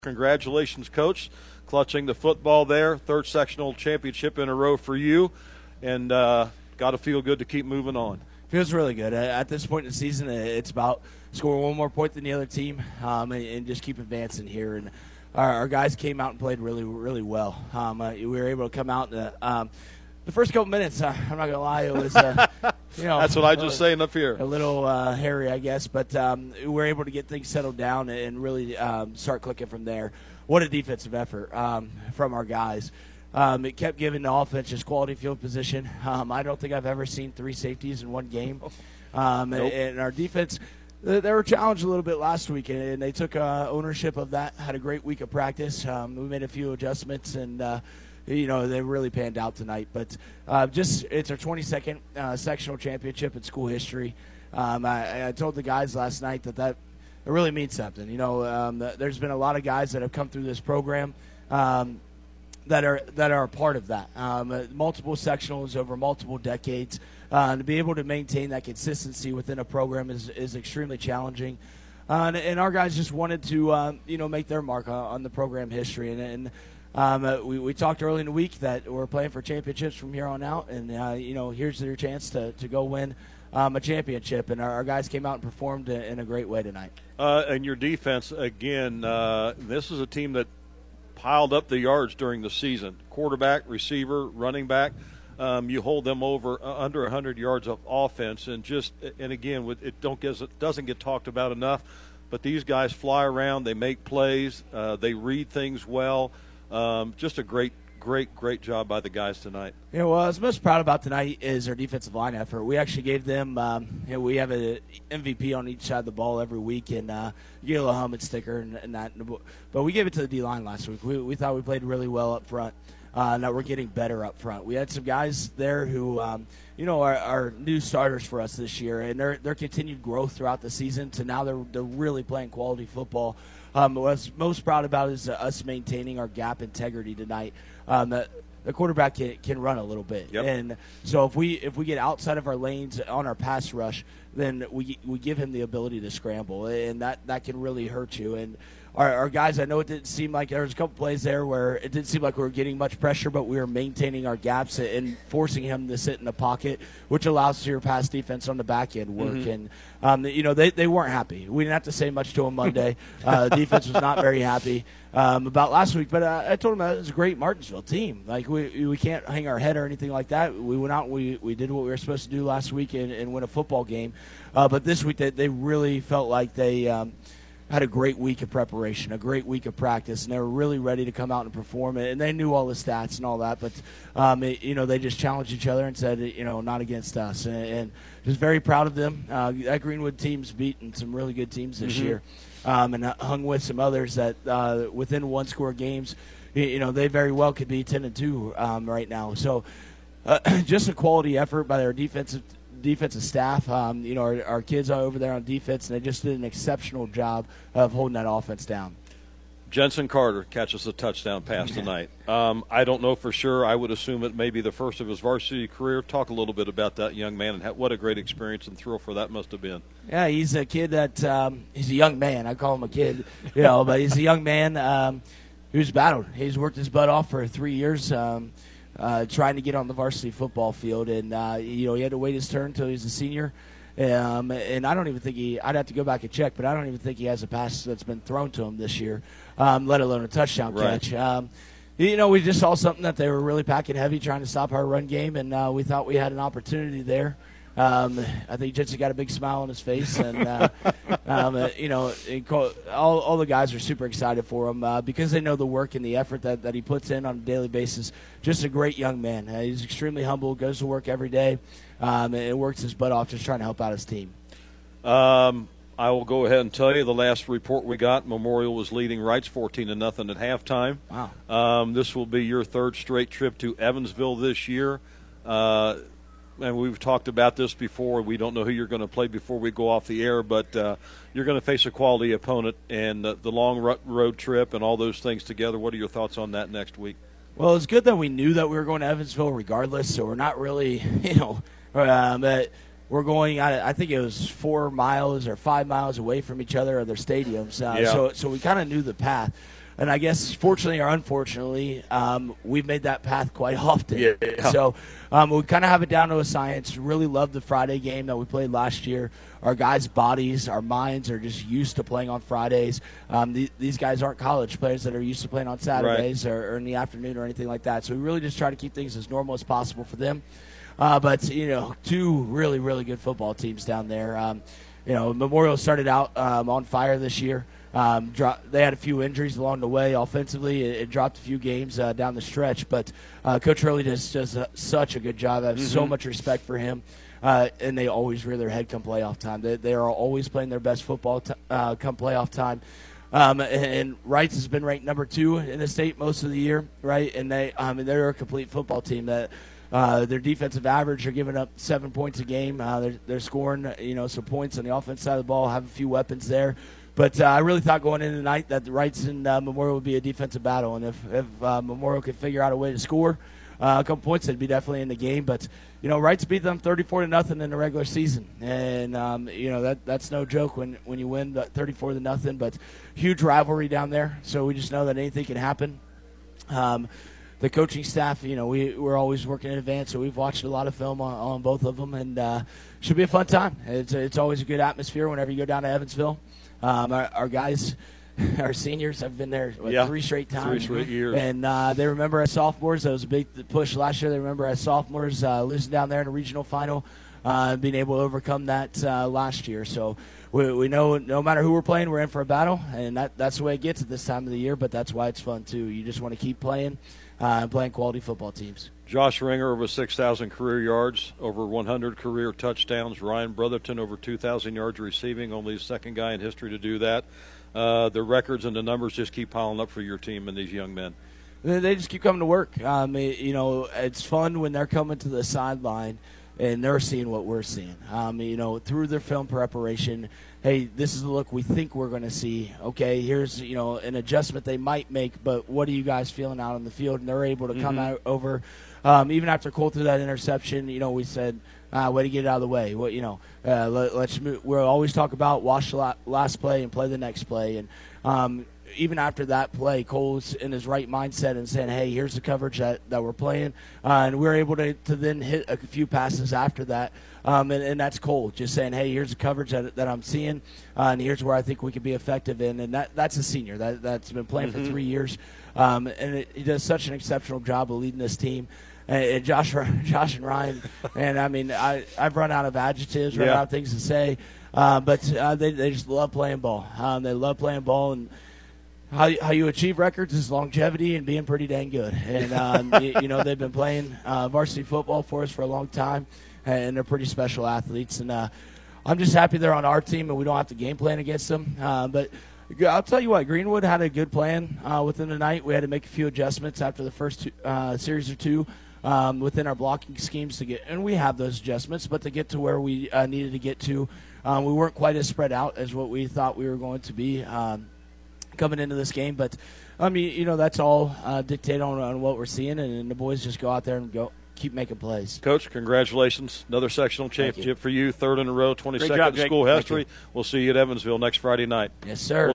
Congratulations, Coach, clutching the football there. Third sectional championship in a row for you, and got to feel good to keep moving on. Feels really good. At this point in the season, it's about scoring one more point than the other team and just keep advancing here. And our guys came out and played really, really well. We were able to come out the first couple minutes. I'm not going to lie, it was that's what I just saying up here. A little hairy, I guess, but we were able to get things settled down and really start clicking from there. What a defensive effort from our guys. It kept giving the offense just quality field position. I don't think I've ever seen 3 safeties in one game. Nope. And our defense, they were challenged a little bit last week, and they took ownership of that, had a great week of practice. We made a few adjustments, and they really panned out tonight. But it's our 22nd sectional championship in school history. I told the guys last night that it really means something. There's been a lot of guys that have come through this program that are a part of that. Multiple sectionals over multiple decades. To be able to maintain that consistency within a program is extremely challenging. And our guys just wanted to make their mark on the program history. We talked early in the week that we're playing for championships from here on out, and here's your chance to go win a championship. And our guys came out and performed in a great way tonight. And your defense, again, this is a team that piled up the yards during the season. Quarterback, receiver, running back. You hold them under 100 yards of offense, and again, it doesn't get talked about enough. But these guys fly around, they make plays, they read things well. Just a great job by the guys tonight. What I was most proud about tonight is our defensive line effort. We actually gave them, we have an MVP on each side of the ball every week, and you get a little helmet sticker and that. But we gave it to the D-line last week. We thought we played really well up front. That we're getting better up front. We had some guys there who, are new starters for us this year, and their continued growth throughout the season to now they're really playing quality football. What I was most proud about is us maintaining our gap integrity tonight. The quarterback can run a little bit, yep. And so if we get outside of our lanes on our pass rush, then we give him the ability to scramble, and that can really hurt you. And our guys, I know it didn't seem like there was a couple plays there where it didn't seem like we were getting much pressure, but we were maintaining our gaps and forcing him to sit in the pocket, which allows your pass defense on the back end work. Mm-hmm. And they weren't happy. We didn't have to say much to them Monday. Defense was not very happy about last week, but I told them that it was a great Martinsville team. Like we can't hang our head or anything like that. We went out and we did what we were supposed to do last week and win a football game. But this week they really felt like they had a great week of preparation, a great week of practice, and they were really ready to come out and perform. And they knew all the stats and all that, but they just challenged each other and said, not against us. And just very proud of them. That Greenwood team's beaten some really good teams this year, and hung with some others that within one-score games, they very well could be 10-2 right now. So just a quality effort by their defensive staff. Our kids are over there on defense, and they just did an exceptional job of holding that offense down. Jensen Carter catches a touchdown pass tonight. I don't know for sure. I would assume it may be the first of his varsity career. Talk a little bit about that young man and what a great experience and thrill for that must have been. Yeah, he's a kid that he's a young man. I call him a kid, but he's a young man who's battled. He's worked his butt off for 3 years. Trying to get on the varsity football field, and he had to wait his turn until he was a senior. And I don't even think I'd have to go back and check, but I don't even think he has a pass that's been thrown to him this year, let alone a touchdown catch. We just saw something that they were really packing heavy, trying to stop our run game, and we thought we had an opportunity there. I think Jensen got a big smile on his face, and all the guys are super excited for him because they know the work and the effort that he puts in on a daily basis. Just a great young man. He's extremely humble, goes to work every day, and works his butt off just trying to help out his team. I will go ahead and tell you the last report we got, Memorial was leading Wrights 14-0 at halftime. Wow. This will be your third straight trip to Evansville this year. And we've talked about this before. We don't know who you're going to play before we go off the air, but you're going to face a quality opponent, and the long road trip and all those things together. What are your thoughts on that next week? Well, it's good that we knew that we were going to Evansville regardless, so we're not really, but we're going, I think it was 4 miles or 5 miles away from each other or their stadiums. So we kind of knew the path. And I guess fortunately or unfortunately, we've made that path quite often. Yeah. So we kind of have it down to a science. Really love the Friday game that we played last year. Our guys' bodies, our minds are just used to playing on Fridays. These guys aren't college players that are used to playing on Saturdays or in the afternoon or anything like that. So we really just try to keep things as normal as possible for them. But, two really, really good football teams down there. Memorial started out on fire this year. They had a few injuries along the way offensively. It dropped a few games down the stretch. But Coach Hurley does such a good job. I have so much respect for him. And they always rear their head come playoff time. They are always playing their best football come playoff time. And Wrights has been ranked number 2 in the state most of the year, right? And they're a complete football team that their defensive average are giving up 7 points a game. They're scoring, some points on the offense side of the ball, have a few weapons there. But I really thought going into tonight that the Wrights and Memorial would be a defensive battle. And if Memorial could figure out a way to score a couple points, they'd be definitely in the game. But, Wrights beat them 34-0 in the regular season. And, that's no joke when you win 34-0. But huge rivalry down there. So we just know that anything can happen. The coaching staff, we're always working in advance, so we've watched a lot of film on both of them, and should be a fun time. It's always a good atmosphere whenever you go down to Evansville. Our guys, our seniors, have been there 3 straight times. 3 straight years. And they remember as sophomores. That was a big push last year. They remember as sophomores losing down there in a regional final, being able to overcome that last year. So we know no matter who we're playing, we're in for a battle, and that's the way it gets at this time of the year, but that's why it's fun, too. You just want to keep playing. Playing quality football teams. Josh Ringer over 6,000 career yards, over 100 career touchdowns. Ryan Brotherton over 2,000 yards receiving, only the second guy in history to do that. The records and the numbers just keep piling up for your team and these young men. They just keep coming to work. It's fun when they're coming to the sideline and they're seeing what we're seeing. Through their film preparation, hey, this is the look we think we're going to see. Okay, here's, an adjustment they might make, but what are you guys feeling out on the field? And they're able to come out over. Even after Cole threw that interception, we said, way to get it out of the way. Let's move. We'll always talk about watch the last play and play the next play. And even after that play, Cole's in his right mindset and saying, hey, here's the coverage that we're playing. And we're able to then hit a few passes after that. And that's Cole, just saying, hey, here's the coverage that I'm seeing, and here's where I think we can be effective in. And that's a senior that's been playing for 3 years. And he does such an exceptional job of leading this team. And Josh and Ryan, and I've run out of adjectives, run out of things to say, but they just love playing ball. They love playing ball, and how you achieve records is longevity and being pretty dang good. And they've been playing varsity football for us for a long time, and they're pretty special athletes. And I'm just happy they're on our team and we don't have to game plan against them. But I'll tell you what, Greenwood had a good plan within the night. We had to make a few adjustments after the first series or two. Within our blocking schemes to get, and we have those adjustments, but to get to where we needed to get to, we weren't quite as spread out as what we thought we were going to be coming into this game. But that's all dictated on what we're seeing, and the boys just go out there and keep making plays. Coach, congratulations! Another sectional championship for you, 3rd in a row, 22nd job, in school history. We'll see you at Evansville next Friday night. Yes, sir.